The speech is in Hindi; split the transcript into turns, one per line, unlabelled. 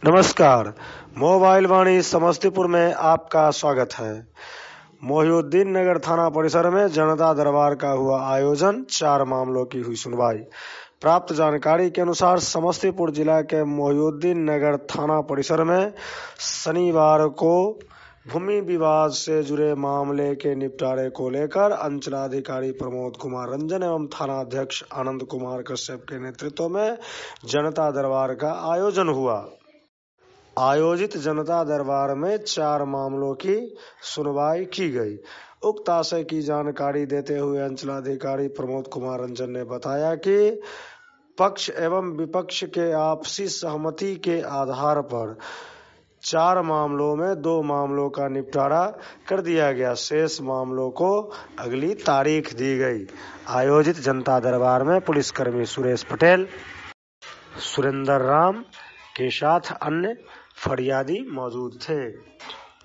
नमस्कार। मोबाइल वाणी समस्तीपुर में आपका स्वागत है। मोहिउद्दीन नगर थाना परिसर में जनता दरबार का हुआ आयोजन, 4 मामलों की हुई सुनवाई। प्राप्त जानकारी के अनुसार समस्तीपुर जिला के मोहिउद्दीन नगर थाना परिसर में शनिवार को भूमि विवाद से जुड़े मामले के निपटारे को लेकर अंचलाधिकारी प्रमोद कुमार रंजन एवं थाना अध्यक्ष आनंद कुमार कश्यप के नेतृत्व में जनता दरबार का आयोजन हुआ। आयोजित जनता दरबार में 4 मामलों की सुनवाई की गई। उक्त आशय की जानकारी देते हुए अंचलाधिकारी प्रमोद कुमार रंजन ने बताया कि पक्ष एवं विपक्ष के आपसी सहमति के आधार पर 4 मामलों में 2 मामलों का निपटारा कर दिया गया। शेष मामलों को अगली तारीख दी गई। आयोजित जनता दरबार में पुलिसकर्मी सुरेश पटेल, सुरेंद्र राम के साथ अन्य फरियादी मौजूद थे।